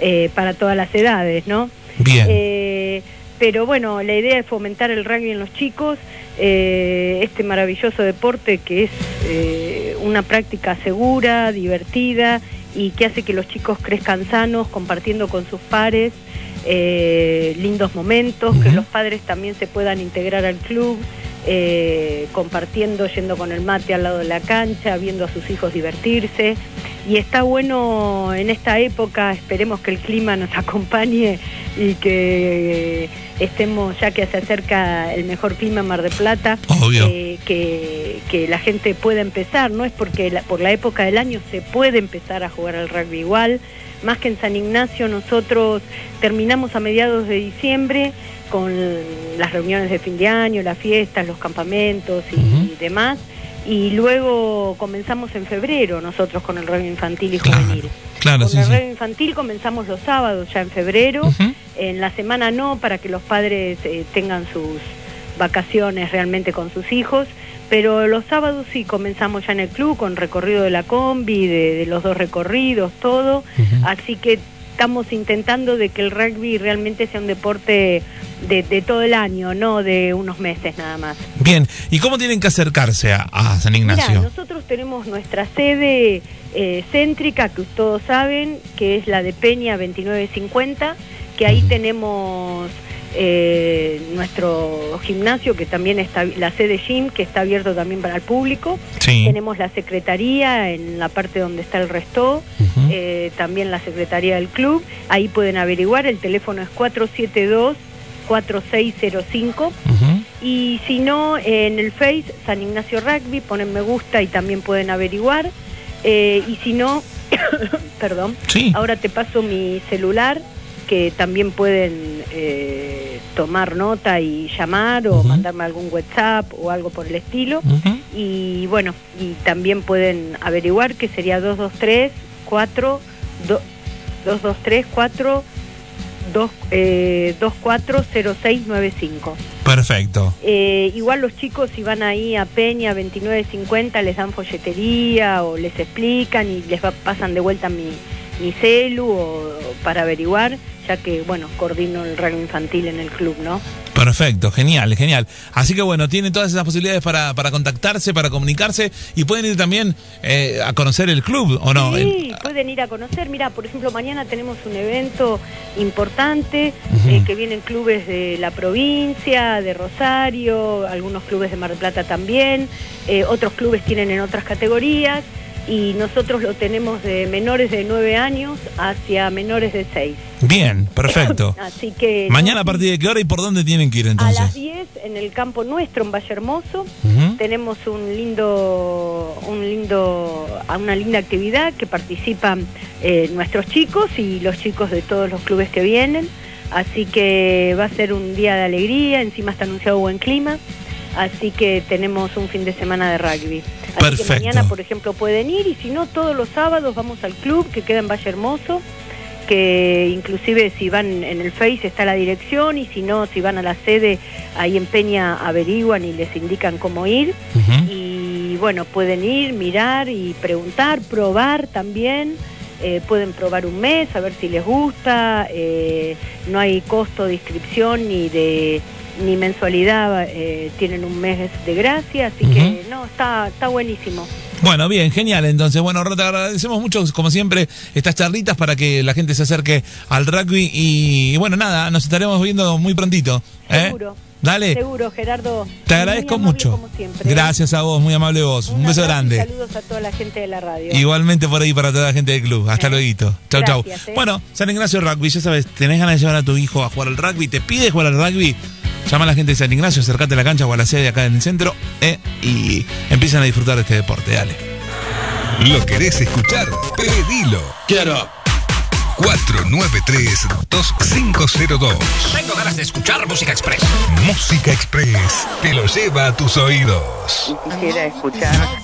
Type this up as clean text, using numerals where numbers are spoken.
para todas las edades, ¿no? Bien. Pero bueno, la idea es fomentar el rugby en los chicos, este maravilloso deporte que es una práctica segura, divertida y que hace que los chicos crezcan sanos, compartiendo con sus pares lindos momentos, que los padres también se puedan integrar al club, compartiendo, yendo con el mate al lado de la cancha, viendo a sus hijos divertirse. Y está bueno en esta época, esperemos que el clima nos acompañe y que estemos, ya que se acerca el mejor clima en Mar del Plata, que la gente pueda empezar, no es porque por la época del año se puede empezar a jugar al rugby igual, más que en San Ignacio nosotros terminamos a mediados de diciembre con las reuniones de fin de año, las fiestas, los campamentos y demás. Y luego comenzamos en febrero nosotros con el rugby infantil y juvenil. Claro, con el rugby infantil comenzamos los sábados ya en febrero, en la semana no, para que los padres tengan sus vacaciones realmente con sus hijos, pero los sábados sí comenzamos ya en el club con recorrido de la combi, de los 2 recorridos, todo, así que estamos intentando de que el rugby realmente sea un deporte de todo el año, no de unos meses nada más. Bien, ¿y cómo tienen que acercarse a San Ignacio? Mirá, nosotros tenemos nuestra sede céntrica, que todos saben, que es la de Peña 2950, que ahí tenemos nuestro gimnasio, que también está, la sede gym, que está abierto también para el público. Tenemos la secretaría en la parte donde está el resto, también la secretaría del club, ahí pueden averiguar, el teléfono es 472-4605, y si no, en el Face, San Ignacio Rugby, ponen me gusta y también pueden averiguar, y si no, perdón, ahora te paso mi celular, que también pueden tomar nota y llamar o mandarme algún WhatsApp o algo por el estilo, y bueno, y también pueden averiguar, que sería 223-424-0695. Perfecto. Igual los chicos, si van ahí a Peña 2950, les dan folletería o les explican y les pasan de vuelta mi celu o para averiguar, ya que, bueno, coordino el rugby infantil en el club, ¿no? Perfecto, genial, genial. Así que bueno, tienen todas esas posibilidades para contactarse, para comunicarse, y pueden ir también a conocer el club, ¿o no? Sí, pueden ir a conocer. Mirá, por ejemplo, mañana tenemos un evento importante, que vienen clubes de la provincia, de Rosario, algunos clubes de Mar del Plata también, otros clubes tienen en otras categorías, y nosotros lo tenemos de menores de 9 años hacia menores de 6. Bien, perfecto. Así que mañana, ¿a partir de qué hora y por dónde tienen que ir entonces? A las 10 en el campo nuestro en Valle Hermoso. Tenemos una linda actividad que participan nuestros chicos y los chicos de todos los clubes que vienen. Así que va a ser un día de alegría, encima está anunciado buen clima. Así que tenemos un fin de semana de rugby. Así que mañana, por ejemplo, pueden ir, y si no, todos los sábados vamos al club que queda en Valle Hermoso, que inclusive si van en el Face está la dirección, y si no, si van a la sede, ahí en Peña averiguan y les indican cómo ir. Y bueno, pueden ir, mirar y preguntar, probar también. Pueden probar un mes, a ver si les gusta. No hay costo de inscripción ni mensualidad, tienen un mes de gracia, así que no, está buenísimo. Bueno, bien, genial. Entonces, bueno, te agradecemos mucho, como siempre, estas charlitas para que la gente se acerque al rugby, y bueno, nada, nos estaremos viendo muy prontito. Seguro. Dale. Seguro, Gerardo. Te agradezco mucho. Como siempre. Gracias a vos, muy amable vos. Un beso grande. Saludos a toda la gente de la radio. Igualmente por ahí para toda la gente del club. Hasta luego. Chau, chau. Bueno, San Ignacio Rugby, ya sabes, tenés ganas de llevar a tu hijo a jugar al rugby, te pide jugar al rugby, llama a la gente de San Ignacio, acercate a la cancha o a la sede acá en el centro, y empiezan a disfrutar de este deporte. Dale. ¿Lo querés escuchar? Pedilo. Quiero. 493-2502. Tengo ganas de escuchar Música Express. Música Express te lo lleva a tus oídos. Quisiera escuchar